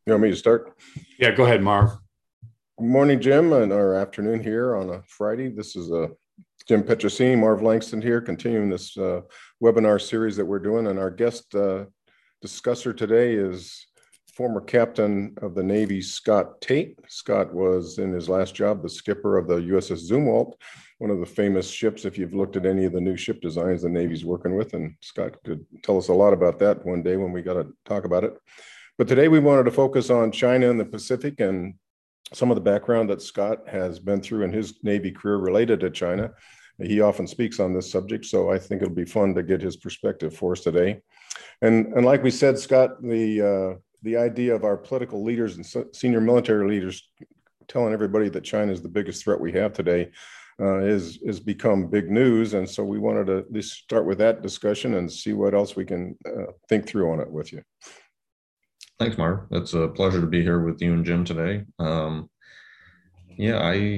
You want me to start? Yeah, go ahead, Marv. Good morning, Jim, and our afternoon here on a Friday. This is Jim Petrosini, Marv Langston here, continuing this webinar series that we're doing. And our guest discusser today is former captain of the Navy, Scott Tate. Scott was in his last job, the skipper of the USS Zumwalt, one of the famous ships, if you've looked at any of the new ship designs the Navy's working with. And Scott could tell us a lot about that one day when we got to talk about it. But today we wanted to focus on China and the Pacific and some of the background that Scott has been through in his Navy career related to China. He often speaks on this subject, so I think it'll be fun to get his perspective for us today. And like we said, Scott, the idea of our political leaders and senior military leaders telling everybody that China is the biggest threat we have today is become big news. And so we wanted to at least start with that discussion and see what else we can think through on it with you. Thanks, Mark. It's a pleasure to be here with you and Jim today. Yeah,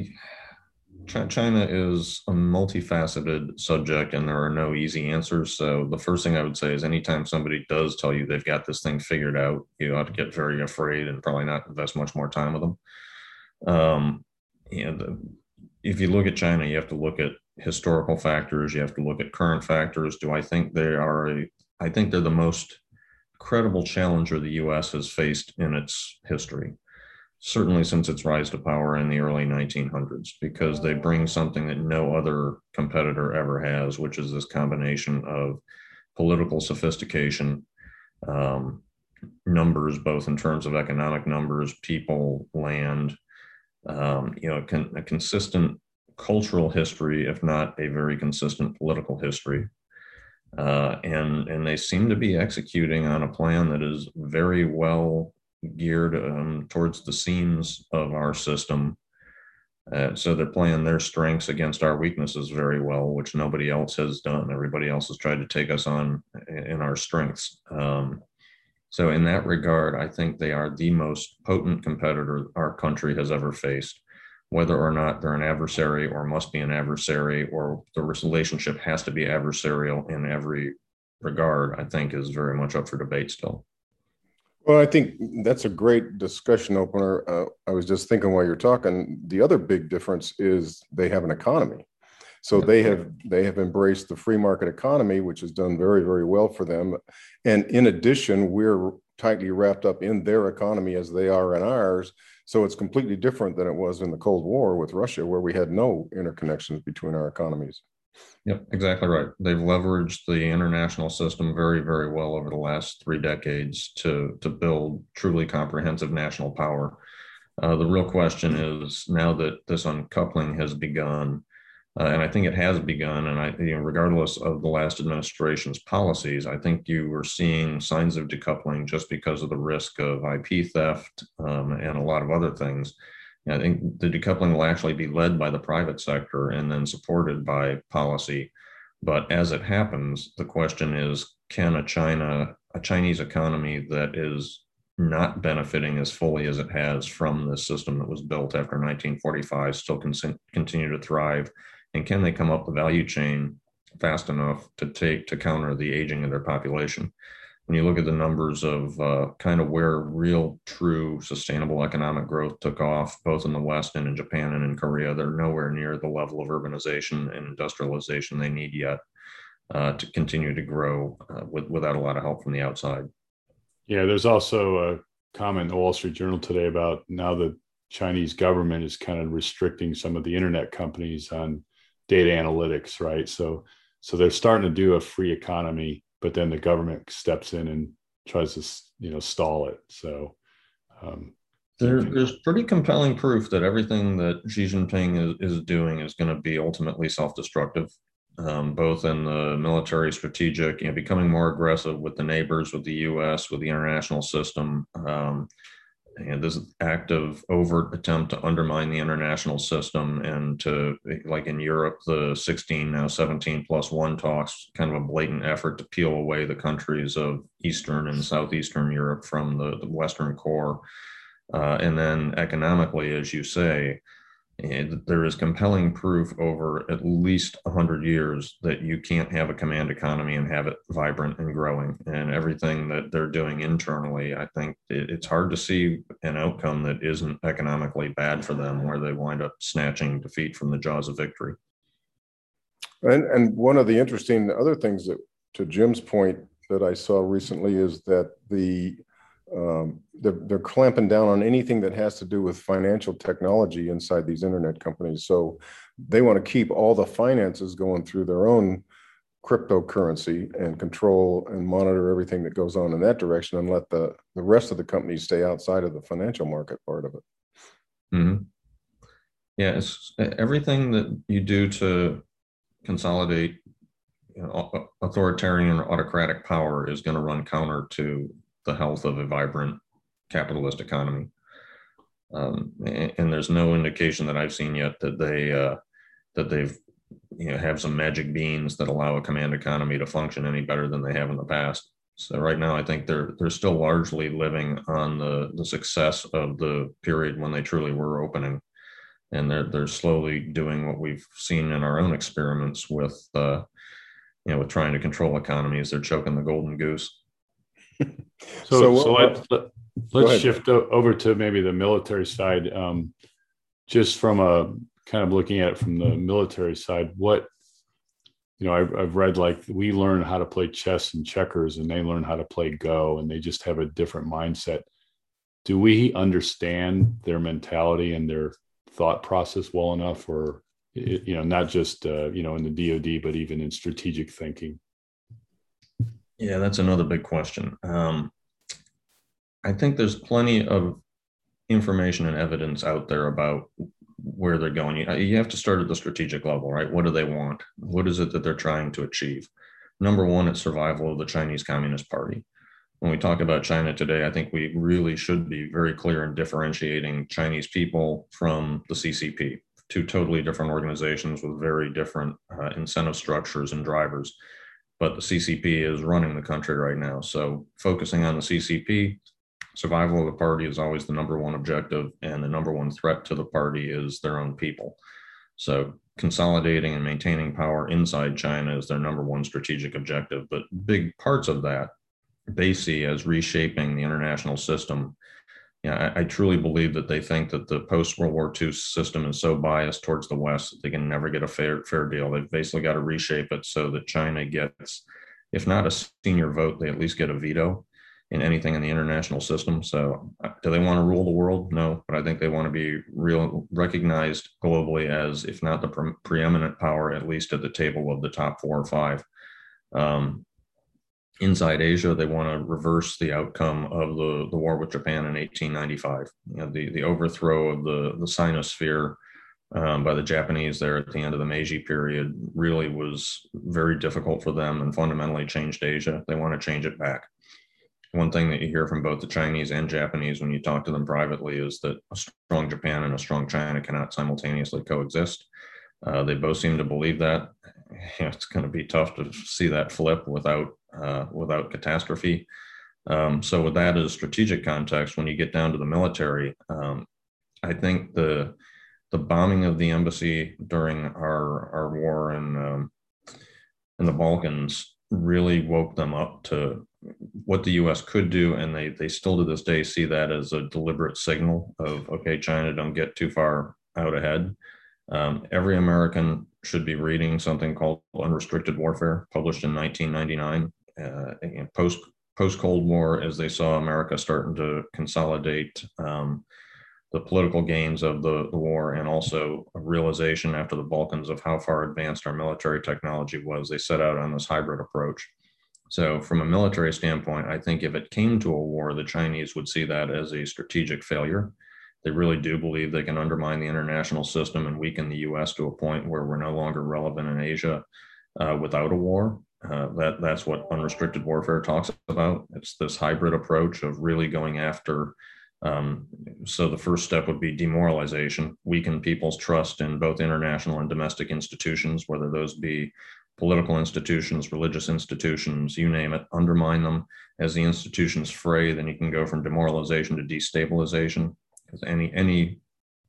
China is a multifaceted subject, and there are no easy answers. So the first thing I would say is, anytime somebody does tell you they've got this thing figured out, you ought to get very afraid and probably not invest much more time with them. If you look at China, you have to look at historical factors. You have to look at current factors. Do I think they are I think they're the most credible challenger the U.S. has faced in its history, certainly since its rise to power in the early 1900s, because they bring something that no other competitor ever has, which is this combination of political sophistication, numbers, both in terms of economic numbers, people, land, a consistent cultural history, if not a very consistent political history. And they seem to be executing on a plan that is very well geared towards the seams of our system. So they're playing their strengths against our weaknesses very well, which nobody else has done. Everybody else has tried to take us on in our strengths. So in that regard, I think they are the most potent competitor our country has ever faced. Whether or not they're an adversary or must be an adversary, or the relationship has to be adversarial in every regard, I think is very much up for debate still. Well, I think that's a great discussion opener. I was just thinking while you're talking, the other big difference is they have an economy. So Yep. they have embraced the free market economy, which has done very, very well for them. And in addition, we're tightly wrapped up in their economy as they are in ours. So it's completely different than it was in the Cold War with Russia, where we had no interconnections between our economies. Yep, exactly right. They've leveraged the international system very, very well over the last 3 decades to build truly comprehensive national power. The real question is, now that this uncoupling has begun, and I think it has begun, and regardless of the last administration's policies, I think you were seeing signs of decoupling just because of the risk of IP theft, and a lot of other things. I think the decoupling will actually be led by the private sector and then supported by policy. But as it happens, the question is, can a Chinese economy that is not benefiting as fully as it has from this system that was built after 1945 still continue to thrive? And can they come up the value chain fast enough to counter the aging of their population? When you look at the numbers of kind of where real, true, sustainable economic growth took off, both in the West and in Japan and in Korea, they're nowhere near the level of urbanization and industrialization they need yet to continue to grow without a lot of help from the outside. Yeah, there's also a comment in the Wall Street Journal today about now the Chinese government is kind of restricting some of the internet companies on data analytics, right? So they're starting to do a free economy, but then the government steps in and tries to, stall it. So There's pretty compelling proof that everything that Xi Jinping is doing is going to be ultimately self-destructive, both in the military, strategic, becoming more aggressive with the neighbors, with the U.S., with the international system, and this active, overt attempt to undermine the international system and to, like in Europe, the 16, now 17 plus one talks, kind of a blatant effort to peel away the countries of Eastern and Southeastern Europe from the Western core. And then economically, as you say, And there is compelling proof over at least 100 years that you can't have a command economy and have it vibrant and growing. And everything that they're doing internally, I think it's hard to see an outcome that isn't economically bad for them, where they wind up snatching defeat from the jaws of victory. And one of the interesting other things that, to Jim's point, that I saw recently is that they're clamping down on anything that has to do with financial technology inside these internet companies. So they want to keep all the finances going through their own cryptocurrency and control and monitor everything that goes on in that direction, and let the rest of the companies stay outside of the financial market part of it. Mm-hmm. Yeah, it's everything that you do to consolidate, authoritarian or autocratic power is going to run counter to the health of a vibrant capitalist economy. And there's no indication that I've seen yet that they've have some magic beans that allow a command economy to function any better than they have in the past. So right now, I think they're still largely living on the success of the period when they truly were opening, and they're slowly doing what we've seen in our own experiments with with trying to control economies. They're choking the golden goose. Let's shift over to maybe the military side. Just from a kind of looking at it from the military side, what I've read, like, we learn how to play chess and checkers, and they learn how to play Go, and they just have a different mindset. Do we understand their mentality and their thought process well enough, or not just in the DoD, but even in strategic thinking? Yeah, that's another big question. I think there's plenty of information and evidence out there about where they're going. You have to start at the strategic level, right? What do they want? What is it that they're trying to achieve? Number one, it's survival of the Chinese Communist Party. When we talk about China today, I think we really should be very clear in differentiating Chinese people from the CCP, two totally different organizations with very different incentive structures and drivers. But the CCP is running the country right now. So focusing on the CCP, survival of the party is always the number one objective, and the number one threat to the party is their own people. So consolidating and maintaining power inside China is their number one strategic objective. But big parts of that they see as reshaping the international system. I truly believe that they think that the post-World War II system is so biased towards the West that they can never get a fair deal. They've basically got to reshape it so that China gets, if not a senior vote, they at least get a veto in anything in the international system. So do they want to rule the world? No, but I think they want to be recognized globally as, if not the preeminent power, at least at the table of the top 4 or 5. Inside Asia, they want to reverse the outcome of the war with Japan in 1895. The overthrow of the Sinosphere by the Japanese there at the end of the Meiji period really was very difficult for them and fundamentally changed Asia. They want to change it back. One thing that you hear from both the Chinese and Japanese when you talk to them privately is that a strong Japan and a strong China cannot simultaneously coexist. They both seem to believe that. It's going to be tough to see that flip without catastrophe. So with that as strategic context, when you get down to the military, I think the bombing of the embassy during our war in the Balkans really woke them up to what the U.S. could do, and they still to this day see that as a deliberate signal of, okay, China, don't get too far out ahead. Every American should be reading something called Unrestricted Warfare, published in 1999. Post Cold War, as they saw America starting to consolidate the political gains of the war, and also a realization after the Balkans of how far advanced our military technology was, they set out on this hybrid approach. So from a military standpoint, I think if it came to a war, the Chinese would see that as a strategic failure. They really do believe they can undermine the international system and weaken the U.S. to a point where we're no longer relevant in Asia without a war. That's what unrestricted warfare talks about. It's this hybrid approach of really going after. So the first step would be demoralization, weaken people's trust in both international and domestic institutions, whether those be political institutions, religious institutions, you name it, undermine them. As the institutions fray, then you can go from demoralization to destabilization. Because any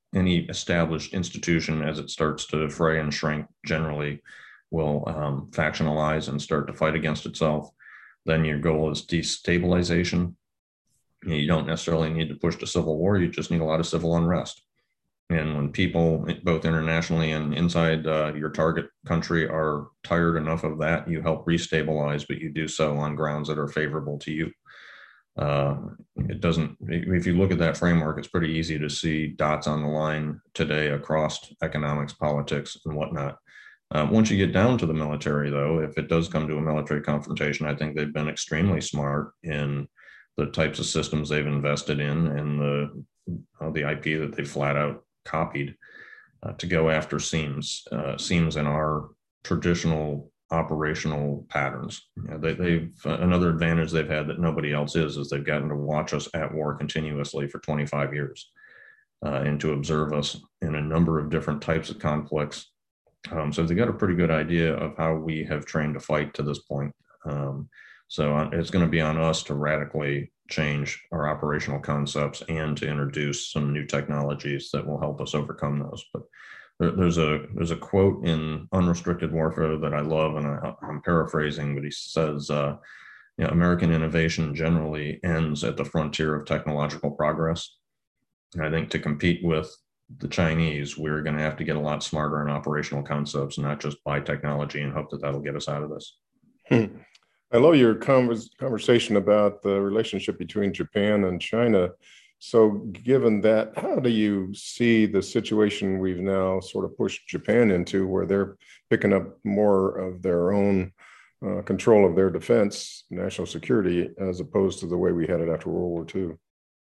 any established institution, as it starts to fray and shrink, generally will factionalize and start to fight against itself. Then your goal is destabilization. You don't necessarily need to push to civil war. You just need a lot of civil unrest. And when people, both internationally and inside your target country, are tired enough of that, you help restabilize, but you do so on grounds that are favorable to you. It doesn't, if you look at that framework, it's pretty easy to see dots on the line today across economics, politics, and whatnot. Once you get down to the military, though, if it does come to a military confrontation, I think they've been extremely smart in the types of systems they've invested in and the IP that they flat out copied to go after seams in our traditional operational patterns. They've another advantage they've had that nobody else is they've gotten to watch us at war continuously for 25 years and to observe us in a number of different types of conflicts. So they got a pretty good idea of how we have trained to fight to this point. So it's going to be on us to radically change our operational concepts and to introduce some new technologies that will help us overcome those. But there's a quote in Unrestricted Warfare that I love, and I'm paraphrasing, but he says, American innovation generally ends at the frontier of technological progress. And I think to compete with the Chinese, we're going to have to get a lot smarter in operational concepts, not just buy technology and hope that that'll get us out of this. I love your conversation about the relationship between Japan and China. So given that, how do you see the situation we've now sort of pushed Japan into, where they're picking up more of their own control of their defense, national security, as opposed to the way we had it after World War II?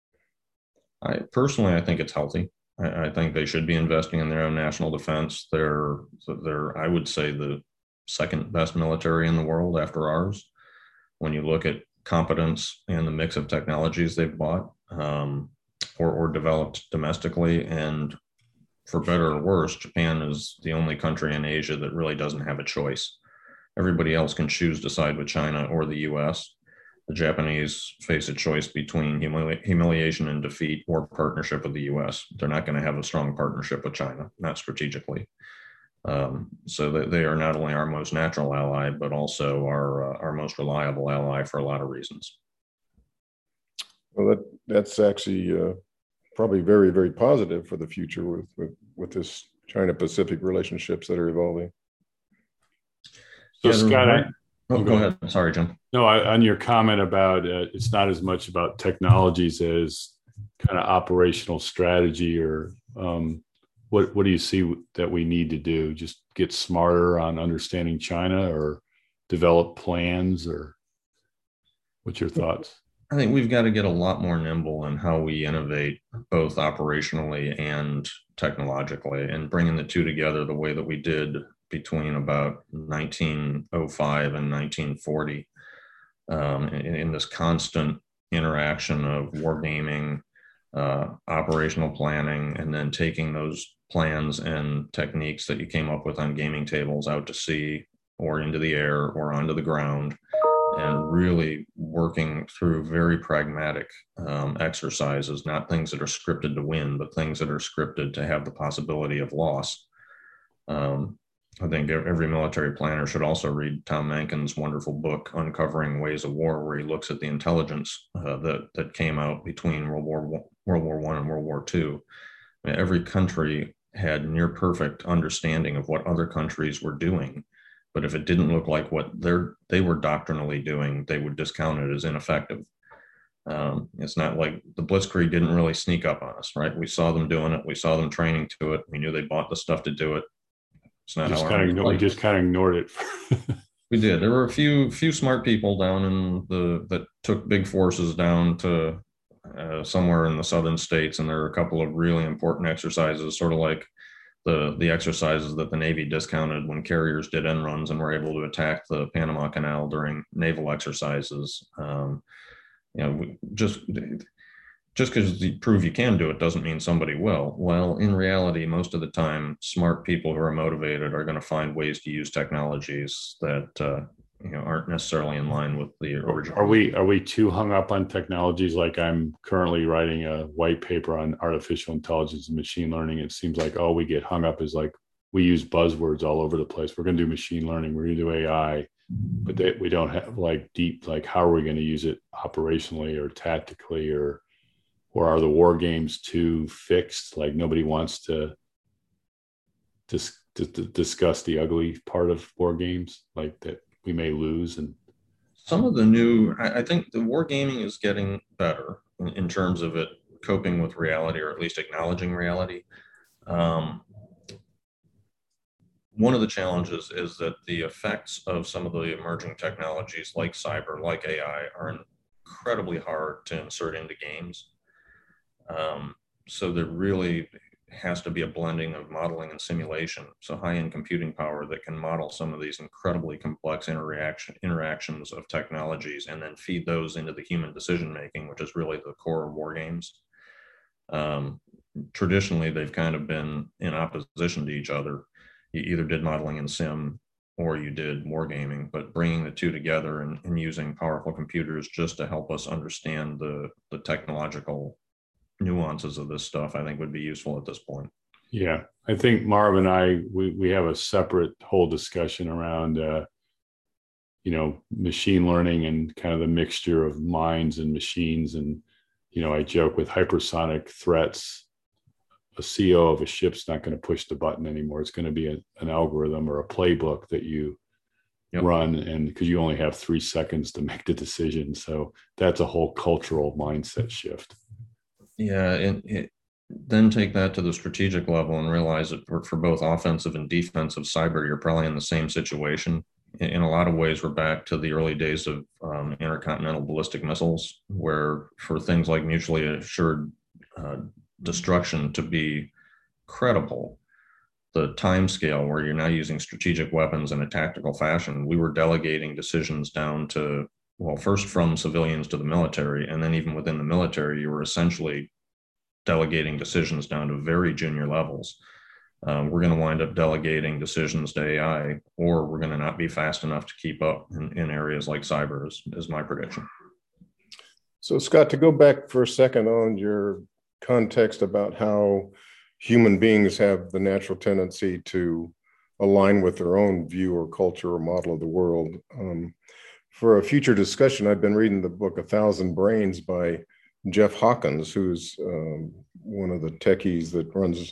I think it's healthy. I think they should be investing in their own national defense. They're I would say, the second best military in the world after ours. When you look at competence and the mix of technologies they've bought or developed domestically, and for better or worse, Japan is the only country in Asia that really doesn't have a choice. Everybody else can choose to side with China or the US. The Japanese face a choice between humiliation and defeat or partnership with the US. They're not going to have a strong partnership with China, not strategically. So they are not only our most natural ally, but also our most reliable ally for a lot of reasons. Well, that's actually probably very, very positive for the future with this China-Pacific relationships that are evolving. So, Scott, go ahead. Sorry, Jim. No, on your comment about it's not as much about technologies as kind of operational strategy, or what do you see that we need to do? Just get smarter on understanding China, or develop plans, or what's your thoughts? I think we've got to get a lot more nimble in how we innovate, both operationally and technologically, and bringing the two together the way that we did between about 1905 and 1940 in this constant interaction of wargaming, operational planning, and then taking those plans and techniques that you came up with on gaming tables out to sea or into the air or onto the ground, and really working through very pragmatic exercises, not things that are scripted to win, but things that are scripted to have the possibility of loss. I think every military planner should also read Tom Mankin's wonderful book, Uncovering Ways of War, where he looks at the intelligence that came out between World War I and World War II. Every country had near perfect understanding of what other countries were doing. But if it didn't look like what they were doctrinally doing, they would discount it as ineffective. It's not like the Blitzkrieg didn't really sneak up on us, right? We saw them doing it. We saw them training to it. We knew they bought the stuff to do it. It's not we just kind of ignored it. We did. There were a few smart people down that took big forces down to somewhere in the southern states, and there are a couple of really important exercises, sort of like the exercises that the Navy discounted when carriers did end runs and were able to attack the Panama Canal during naval exercises. Just because you prove you can do it doesn't mean somebody will. Well, in reality, most of the time, smart people who are motivated are going to find ways to use technologies that aren't necessarily in line with the original. Are we too hung up on technologies? Like I'm currently writing a white paper on artificial intelligence and machine learning. It seems like all we get hung up is like we use buzzwords all over the place. We're going to do machine learning. We're going to do AI, but we don't have like deep, like how are we going to use it operationally or tactically, or are the war games too fixed? Like nobody wants to discuss the ugly part of war games, like that we may lose. And some of the new, I think the wargaming is getting better in terms of it coping with reality, or at least acknowledging reality. One of the challenges is that the effects of some of the emerging technologies like cyber, like AI, are incredibly hard to insert into games. So there really has to be a blending of modeling and simulation. So high-end computing power that can model some of these incredibly complex interactions of technologies and then feed those into the human decision-making, which is really the core of war games. Traditionally, they've kind of been in opposition to each other. You either did modeling and sim or you did wargaming, but bringing the two together and using powerful computers just to help us understand the technological nuances of this stuff, I think would be useful at this point. Yeah, I think Marv and I, we have a separate whole discussion around, machine learning and kind of the mixture of minds and machines. And, I joke with hypersonic threats, a CEO of a ship's not going to push the button anymore. It's going to be an algorithm or a playbook that you run, and because you only have 3 seconds to make the decision. So that's a whole cultural mindset shift. Yeah, and then take that to the strategic level and realize that for both offensive and defensive cyber, you're probably in the same situation. In a lot of ways, we're back to the early days of intercontinental ballistic missiles, where for things like mutually assured destruction to be credible, the time scale where you're now using strategic weapons in a tactical fashion, we were delegating decisions down to, well, first from civilians to the military, and then even within the military, you were essentially delegating decisions down to very junior levels. We're going to wind up delegating decisions to AI, or we're going to not be fast enough to keep up in areas like cyber, is my prediction. So, Scott, to go back for a second on your context about how human beings have the natural tendency to align with their own view or culture or model of the world. For a future discussion, I've been reading the book 1,000 Brains by Jeff Hawkins, who's one of the techies that runs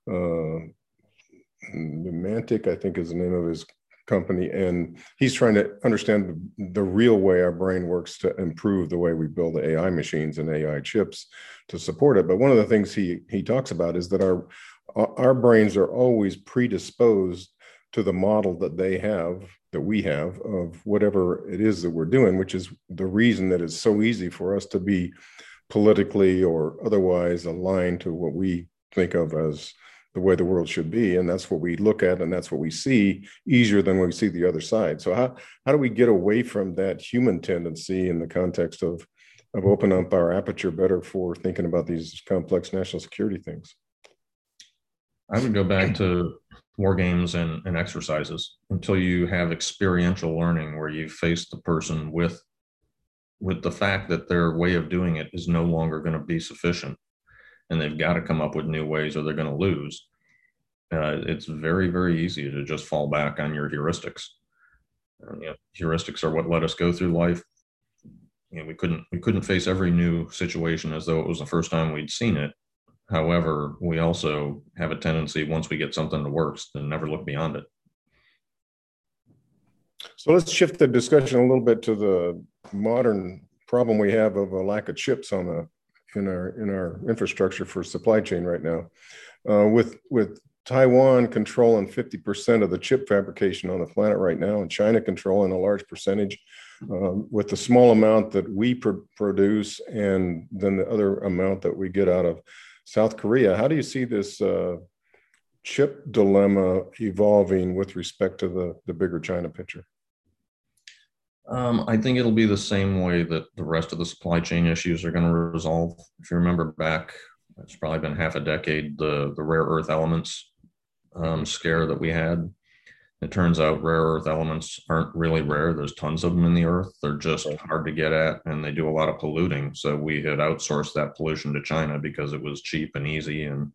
Nimantic, I think is the name of his company. And he's trying to understand the real way our brain works to improve the way we build AI machines and AI chips to support it. But one of the things he talks about is that our brains are always predisposed to the model that we have of whatever it is that we're doing, which is the reason that it's so easy for us to be politically or otherwise aligned to what we think of as the way the world should be. And that's what we look at, and that's what we see easier than when we see the other side. So how do we get away from that human tendency in the context of opening up our aperture better for thinking about these complex national security things? I would go back to war games and exercises until you have experiential learning where you face the person with the fact that their way of doing it is no longer going to be sufficient, and they've got to come up with new ways or they're going to lose. It's very, very easy to just fall back on your heuristics. Heuristics are what let us go through life. We couldn't face every new situation as though it was the first time we'd seen it. However, we also have a tendency, once we get something that works, to never look beyond it. So let's shift the discussion a little bit to the modern problem we have of a lack of chips in our infrastructure for supply chain right now. With Taiwan controlling 50% of the chip fabrication on the planet right now, and China controlling a large percentage, with the small amount that we produce and then the other amount that we get out of South Korea. How do you see this chip dilemma evolving with respect to the bigger China picture? I think it'll be the same way that the rest of the supply chain issues are going to resolve. If you remember back, it's probably been half a decade, the rare earth elements scare that we had. It turns out rare earth elements aren't really rare. There's tons of them in the earth. They're just Right. hard to get at, and they do a lot of polluting. So we had outsourced that pollution to China because it was cheap and easy. And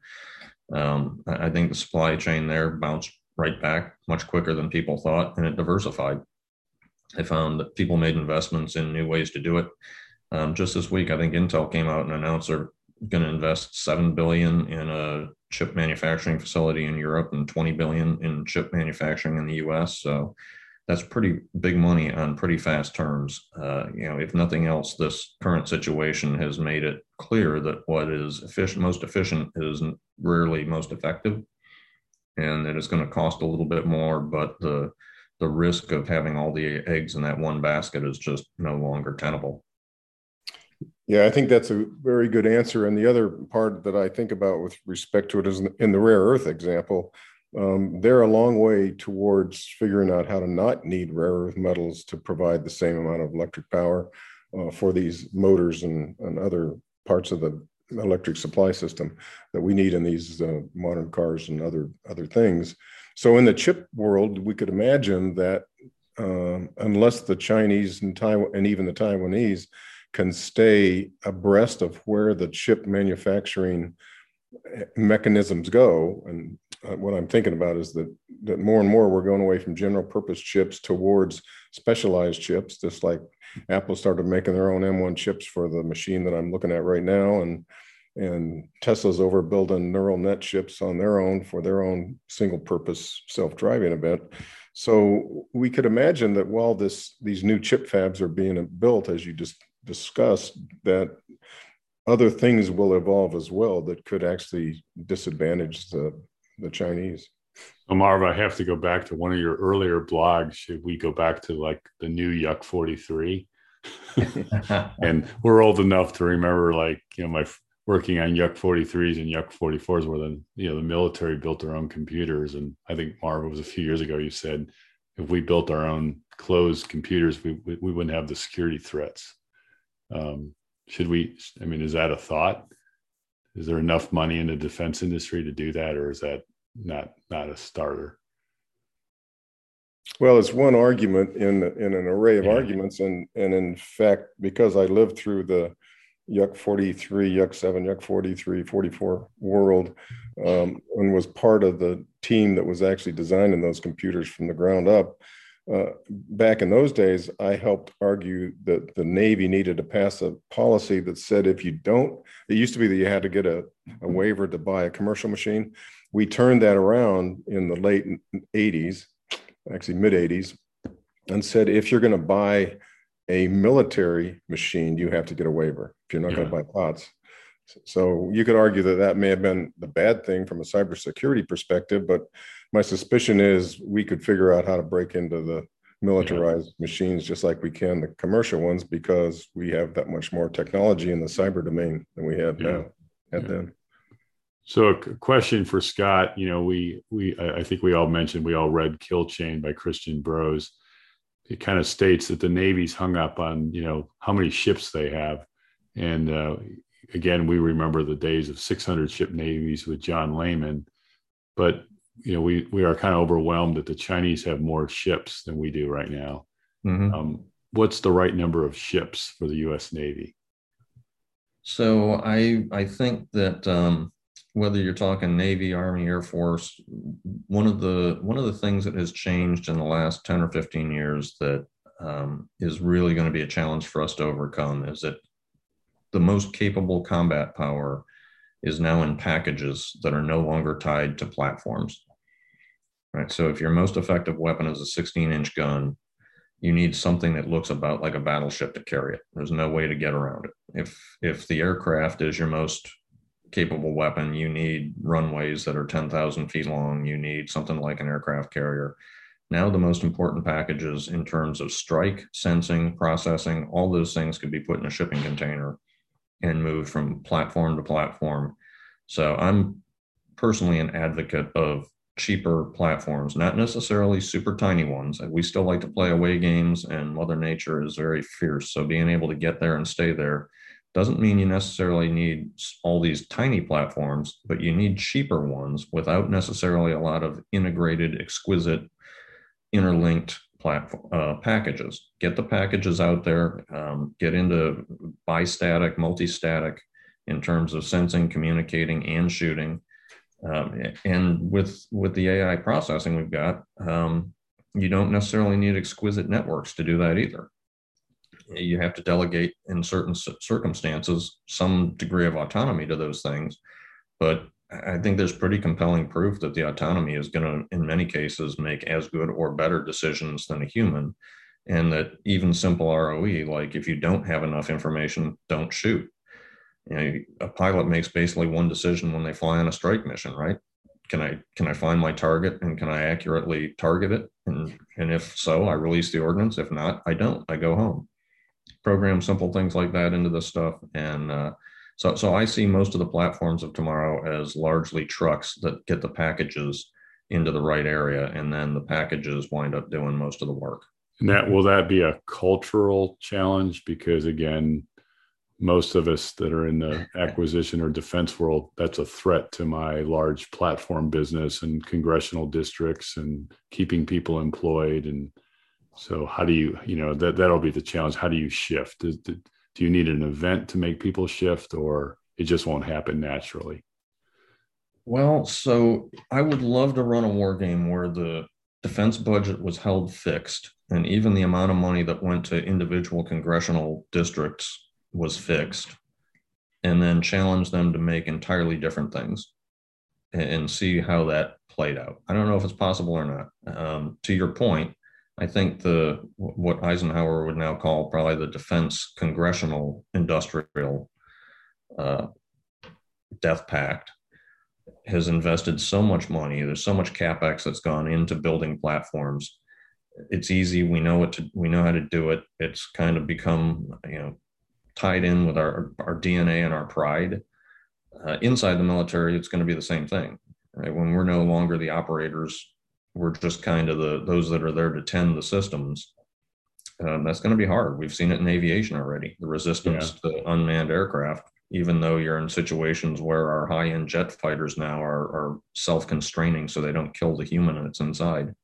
I think the supply chain there bounced right back much quicker than people thought, and it diversified. I found that people made investments in new ways to do it. Just this week, I think Intel came out and announced they're going to invest $7 billion in a chip manufacturing facility in Europe and $20 billion in chip manufacturing in the U.S. So that's pretty big money on pretty fast terms. If nothing else, this current situation has made it clear that what is most efficient is rarely most effective, and that it's going to cost a little bit more, but the risk of having all the eggs in that one basket is just no longer tenable. Yeah, I think that's a very good answer. And the other part that I think about with respect to it is in the rare earth example, they're a long way towards figuring out how to not need rare earth metals to provide the same amount of electric power for these motors and other parts of the electric supply system that we need in these modern cars and other things. So in the chip world, we could imagine that unless the Chinese and Taiwan and even the Taiwanese can stay abreast of where the chip manufacturing mechanisms go. And what I'm thinking about is that more and more we're going away from general purpose chips towards specialized chips, just like Apple started making their own M1 chips for the machine that I'm looking at right now. And Tesla's overbuilding neural net chips on their own for their own single purpose self-driving event. So we could imagine that while these new chip fabs are being built, as you just discussed, that other things will evolve as well that could actually disadvantage the Chinese. So Marv, I have to go back to one of your earlier blogs. Should we go back to like the new Yuck 43? And we're old enough to remember, like, my working on Yuck 43s and Yuck 44s where the military built their own computers. And I think, Marv, it was a few years ago, you said if we built our own closed computers, we wouldn't have the security threats. Should we, is that a thought? Is there enough money in the defense industry to do that, or is that not a starter? Well, it's one argument in an array of arguments, and in fact, because I lived through the Yuck 43, Yuck 7, Yuck 43, 44 world, and was part of the team that was actually designing those computers from the ground up. Back in those days, I helped argue that the Navy needed to pass a policy that said if you don't, it used to be that you had to get a waiver to buy a commercial machine. We turned that around in the late 80s, actually mid 80s, and said if you're going to buy a military machine, you have to get a waiver if you're not going to buy pots. So you could argue that may have been the bad thing from a cybersecurity perspective, but my suspicion is we could figure out how to break into the militarized machines just like we can the commercial ones, because we have that much more technology in the cyber domain than we have now at then. So a question for Scott, I think we all mentioned, we all read Kill Chain by Christian Brose. It kind of states that the Navy's hung up on, how many ships they have. And again, we remember the days of 600 ship navies with John Layman, but we are kind of overwhelmed that the Chinese have more ships than we do right now. Mm-hmm. What's the right number of ships for the U.S. Navy? So I think that whether you're talking Navy, Army, Air Force, one of the things that has changed in the last 10 or 15 years that is really going to be a challenge for us to overcome is that the most capable combat power is now in packages that are no longer tied to platforms. Right. So if your most effective weapon is a 16-inch gun, you need something that looks about like a battleship to carry it. There's no way to get around it. If the aircraft is your most capable weapon, you need runways that are 10,000 feet long. You need something like an aircraft carrier. Now the most important packages in terms of strike, sensing, processing, all those things could be put in a shipping container and moved from platform to platform. So I'm personally an advocate of cheaper platforms, not necessarily super tiny ones. We still like to play away games, and Mother Nature is very fierce. So being able to get there and stay there doesn't mean you necessarily need all these tiny platforms, but you need cheaper ones without necessarily a lot of integrated, exquisite interlinked packages. Get the packages out there, get into bistatic, multistatic in terms of sensing, communicating, and shooting. And with the AI processing we've got, you don't necessarily need exquisite networks to do that either. You have to delegate in certain circumstances some degree of autonomy to those things. But I think there's pretty compelling proof that the autonomy is going to, in many cases, make as good or better decisions than a human. And that even simple ROE, like if you don't have enough information, don't shoot. You know, a pilot makes basically one decision when they fly on a strike mission, right? Can I find my target and can I accurately target it? And if so, I release the ordnance. If not, I don't. I go home. Program simple things like that into this stuff, and so I see most of the platforms of tomorrow as largely trucks that get the packages into the right area, and then the packages wind up doing most of the work. And will that be a cultural challenge? Because again, most of us that are in the acquisition or defense world, that's a threat to my large platform business and congressional districts and keeping people employed. And so how do you, that'll be the challenge. How do you shift? Do you need an event to make people shift, or it just won't happen naturally? Well, so I would love to run a war game where the defense budget was held fixed, and even the amount of money that went to individual congressional districts was fixed, and then challenge them to make entirely different things and see how that played out. I don't know if it's possible or not. To your point, I think what Eisenhower would now call probably the defense congressional industrial death pact has invested so much money. There's so much capex that's gone into building platforms. It's easy. We know how to do it. It's kind of become, tied in with our DNA and our pride. Inside the military, it's going to be the same thing, right? When we're no longer the operators, we're just kind of those that are there to tend the systems. That's going to be hard. We've seen it in aviation already, the resistance to unmanned aircraft, even though you're in situations where our high-end jet fighters now are self-constraining so they don't kill the human that's inside.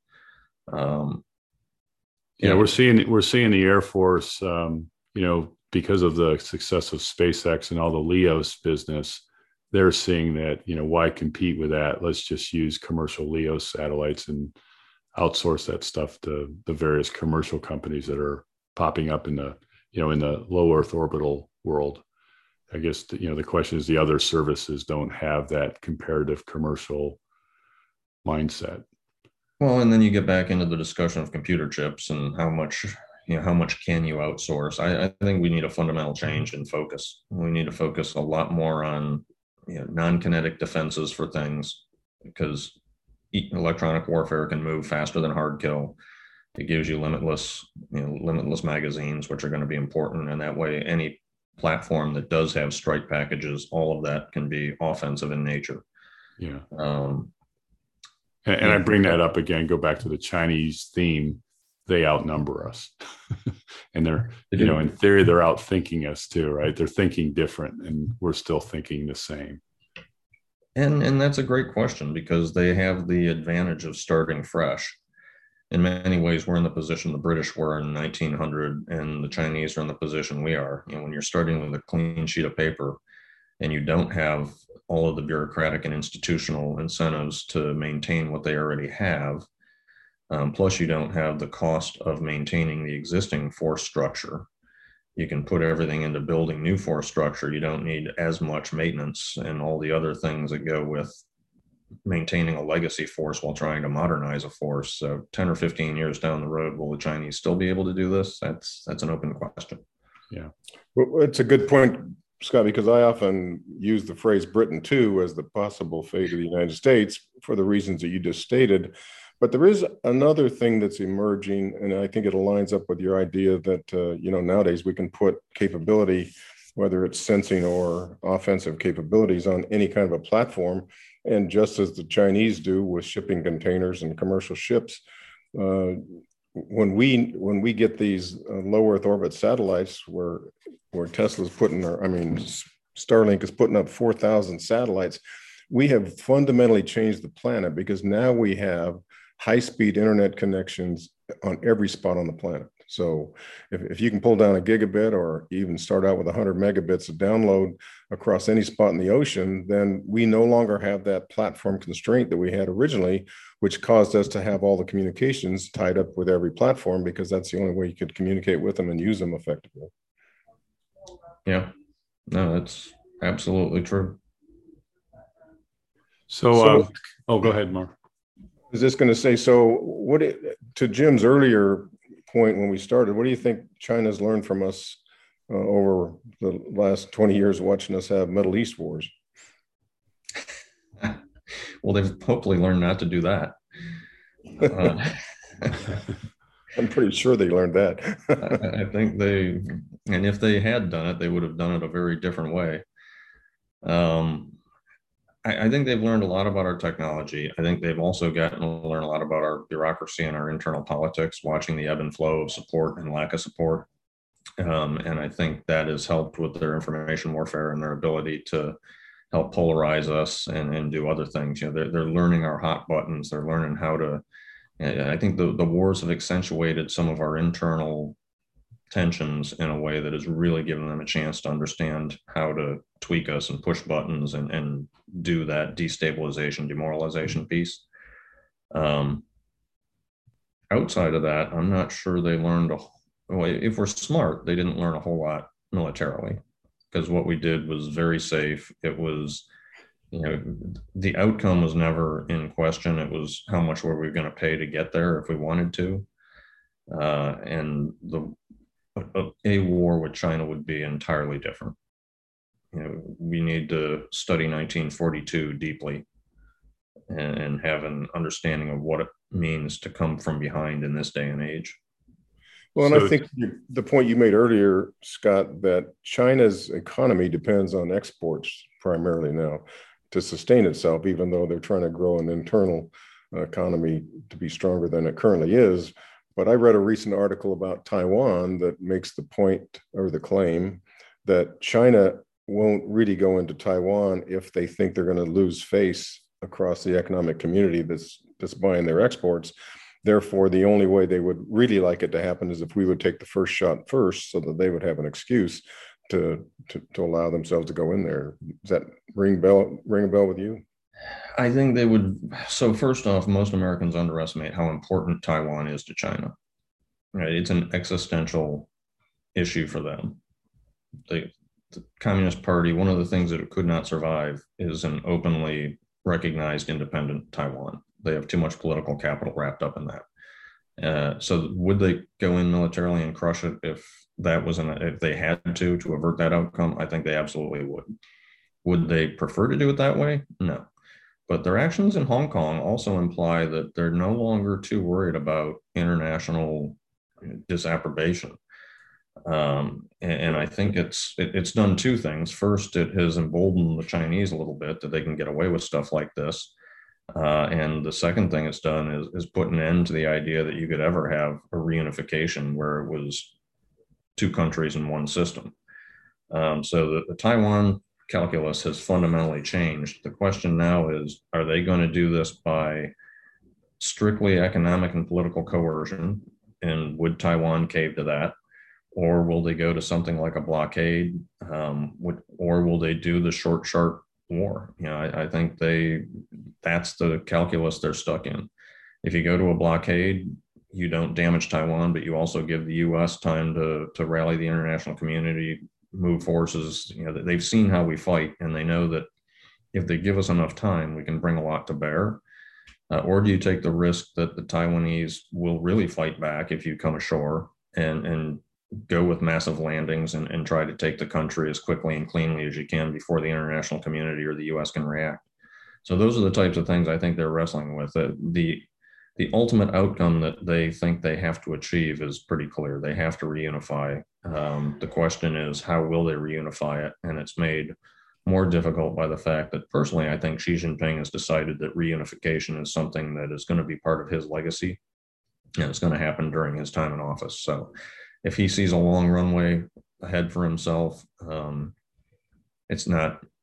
We're seeing the Air Force, because of the success of SpaceX and all the LEO's business, they're seeing that, why compete with that? Let's just use commercial LEO satellites and outsource that stuff to the various commercial companies that are popping up in the low Earth orbital world. I guess, the question is the other services don't have that comparative commercial mindset. Well, and then you get back into the discussion of computer chips and how much can you outsource? I think we need a fundamental change in focus. We need to focus a lot more on non-kinetic defenses for things, because electronic warfare can move faster than hard kill. It gives you limitless magazines, which are going to be important. And that way, any platform that does have strike packages, all of that can be offensive in nature. Yeah. And I bring that up again, go back to the Chinese theme. They outnumber us. And they're, in theory, they're outthinking us too, right? They're thinking different and we're still thinking the same. And that's a great question, because they have the advantage of starting fresh. In many ways, we're in the position the British were in 1900, and the Chinese are in the position we are. When you're starting with a clean sheet of paper and you don't have all of the bureaucratic and institutional incentives to maintain what they already have, plus you don't have the cost of maintaining the existing force structure. You can put everything into building new force structure. You don't need as much maintenance and all the other things that go with maintaining a legacy force while trying to modernize a force. So 10 or 15 years down the road, will the Chinese still be able to do this? That's an open question. Yeah. Well, it's a good point, Scott, because I often use the phrase Britain too as the possible fate of the United States for the reasons that you just stated. But there is another thing that's emerging, and I think it aligns up with your idea that, nowadays we can put capability, whether it's sensing or offensive capabilities, on any kind of a platform. And just as the Chinese do with shipping containers and commercial ships, when we get these low Earth orbit satellites where Tesla's putting, Starlink is putting up 4,000 satellites, we have fundamentally changed the planet, because now we have high-speed internet connections on every spot on the planet. So if you can pull down a gigabit or even start out with 100 megabits of download across any spot in the ocean, then we no longer have that platform constraint that we had originally, which caused us to have all the communications tied up with every platform, because that's the only way you could communicate with them and use them effectively. Yeah, no, that's absolutely true. So, go ahead, Mark. Is this going to say, so to Jim's earlier point when we started, what do you think China's learned from us over the last 20 years watching us have Middle East wars? Well, they've hopefully learned not to do that. I'm pretty sure they learned that. I think and if they had done it, they would have done it a very different way. I think they've learned a lot about our technology. I think they've also gotten to learn a lot about our bureaucracy and our internal politics, watching the ebb and flow of support and lack of support. And I think that has helped with their information warfare and their ability to help polarize us and do other things. They're learning our hot buttons. They're learning how to. I think the wars have accentuated some of our internal tensions in a way that has really given them a chance to understand how to tweak us and push buttons and do that destabilization, demoralization piece. Outside of that, I'm not sure they learned if we're smart, they didn't learn a whole lot militarily, because what we did was very safe. It was, the outcome was never in question. It was how much were we going to pay to get there if we wanted to. And a war with China would be entirely different. We need to study 1942 deeply and have an understanding of what it means to come from behind in this day and age. Well, and I think the point you made earlier, Scott, that China's economy depends on exports primarily now to sustain itself, even though they're trying to grow an internal economy to be stronger than it currently is. But I read a recent article about Taiwan that makes the point or the claim that China won't really go into Taiwan if they think they're going to lose face across the economic community that's buying their exports. Therefore, the only way they would really like it to happen is if we would take the first shot first, so that they would have an excuse to allow themselves to go in there. Does that ring a bell with you? I think they would. So first off, most Americans underestimate how important Taiwan is to China. Right? It's an existential issue for them. The Communist Party, one of the things that it could not survive is an openly recognized independent Taiwan. They have too much political capital wrapped up in that. So would they go in militarily and crush it if they had to avert that outcome? I think they absolutely would. Would they prefer to do it that way? No. But their actions in Hong Kong also imply that they're no longer too worried about international disapprobation. And I think it's done two things. First, it has emboldened the Chinese a little bit that they can get away with stuff like this. And the second thing it's done is put an end to the idea that you could ever have a reunification where it was two countries in one system. So the Taiwan calculus has fundamentally changed. The question now is, are they going to do this by strictly economic and political coercion? And would Taiwan cave to that? Or will they go to something like a blockade? Or will they do the short, sharp war? I think that's the calculus they're stuck in. If you go to a blockade, you don't damage Taiwan, but you also give the U.S. time to rally the international community, move forces. They've seen how we fight, and they know that if they give us enough time, we can bring a lot to bear. Or do you take the risk that the Taiwanese will really fight back if you come ashore and go with massive landings and try to take the country as quickly and cleanly as you can before the international community or the U.S. can react? So those are the types of things I think they're wrestling with. The ultimate outcome that they think they have to achieve is pretty clear. They have to reunify. The question is, how will they reunify it? And it's made more difficult by the fact that, personally, I think Xi Jinping has decided that reunification is something that is going to be part of his legacy, and it's going to happen during his time in office. So if he sees a long runway ahead for himself, it's not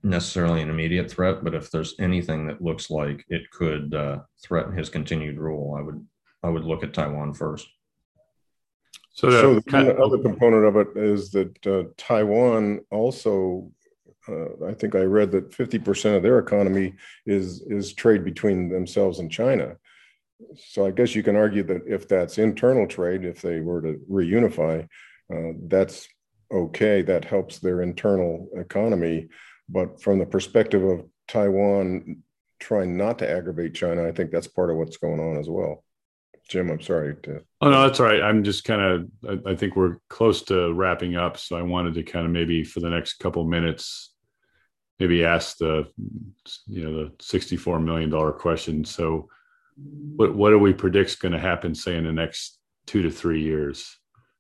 necessarily an immediate threat, but if there's anything that looks like it could threaten his continued rule, I would look at Taiwan first. So So the other component of it is that Taiwan also, I think I read that 50% of their economy is trade between themselves and China. So I guess you can argue that if that's internal trade, if they were to reunify, that's okay. That helps their internal economy. But from the perspective of Taiwan trying not to aggravate China, I think that's part of what's going on as well. Jim, I'm sorry to. Oh, no, that's all right. I'm just kind of, I think we're close to wrapping up. So I wanted to kind of maybe for the next couple of minutes, maybe ask the $64 million question. So what do we predict is going to happen, say, in the next 2 to 3 years?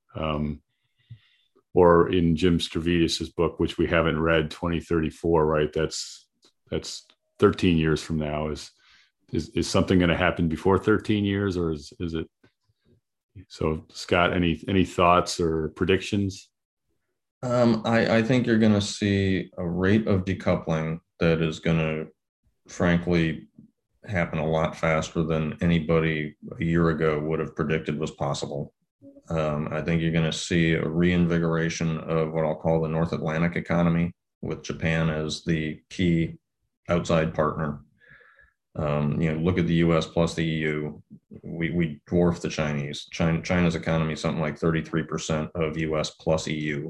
Or in Jim Stavridis' book, which we haven't read, 2034, right? That's 13 years from now. Is something going to happen before 13 years, or is it? So, Scott, any thoughts or predictions? I think you're going to see a rate of decoupling that is going to, frankly, happen a lot faster than anybody a year ago would have predicted was possible. I think you're going to see a reinvigoration of what I'll call the North Atlantic economy, with Japan as the key outside partner. Look at the U.S. plus the EU. We dwarf the Chinese. China's economy is something like 33% of U.S. plus EU.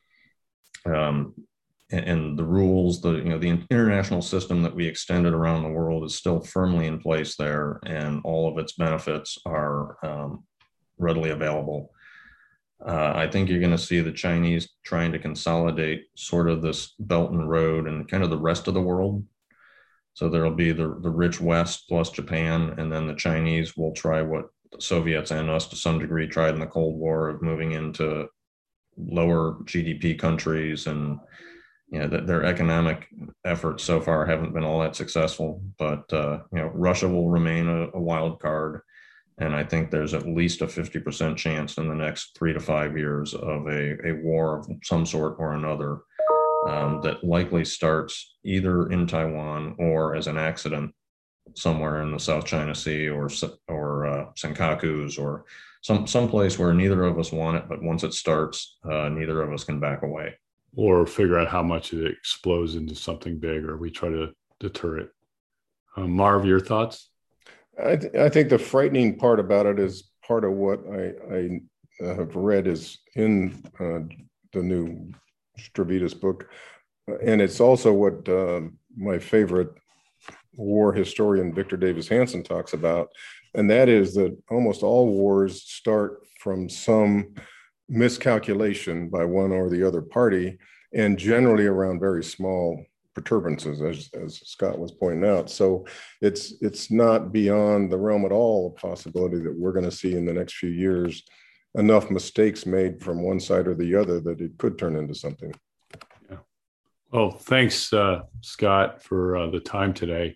And the rules, the international system that we extended around the world is still firmly in place there, and all of its benefits are readily available. I think you're going to see the Chinese trying to consolidate sort of this Belt and Road and kind of the rest of the world. So there'll be the rich West plus Japan, and then the Chinese will try what the Soviets and us to some degree tried in the Cold War of moving into lower GDP countries. And their economic efforts so far haven't been all that successful. But Russia will remain a wild card. And I think there's at least a 50% chance in the next 3 to 5 years of a war of some sort or another that likely starts either in Taiwan or as an accident somewhere in the South China Sea or Senkakus or some place where neither of us want it, but once it starts, neither of us can back away. Or figure out how much it explodes into something big, or we try to deter it. Marv, your thoughts? I think the frightening part about it is part of what I have read is in the new Stavridis book. And it's also what my favorite war historian, Victor Davis Hanson, talks about. And that is that almost all wars start from some miscalculation by one or the other party, and generally around very small perturbances, as Scott was pointing out. So it's not beyond the realm at all a possibility that we're going to see in the next few years enough mistakes made from one side or the other that it could turn into something. Yeah. Well, thanks, Scott, for the time today.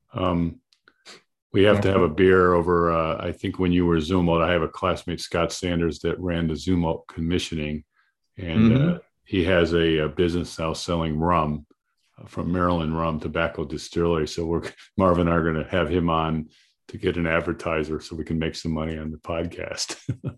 We have to have a beer over, I think when you were Zumwalt, I have a classmate, Scott Sanders, that ran the Zumwalt commissioning, and he has a business now selling rum from Maryland Rum Tobacco Distillery. So Marv and I are going to have him on to get an advertiser so we can make some money on the podcast.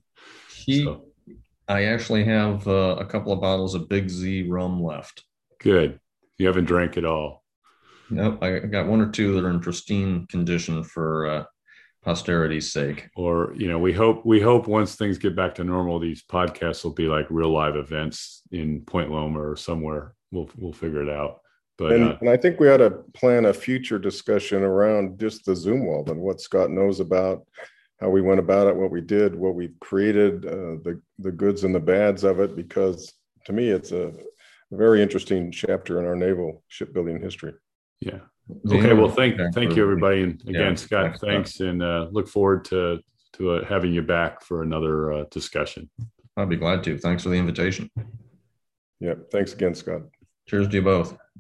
I actually have a couple of bottles of Big Z rum left. Good. You haven't drank it all. Nope. I got 1 or 2 that are in pristine condition for posterity's sake. Or, we hope once things get back to normal, these podcasts will be like real live events in Point Loma or somewhere. We'll figure it out. But and I think we ought to plan a future discussion around just the Zumwalt and what Scott knows about how we went about it, what we did, what we created, the goods and the bads of it, because to me, it's a very interesting chapter in our naval shipbuilding history. Yeah. Okay. Well, thank you, everybody. And again, Scott, thanks. And look forward to having you back for another discussion. I'll be glad to. Thanks for the invitation. Yeah. Thanks again, Scott. Cheers to you both.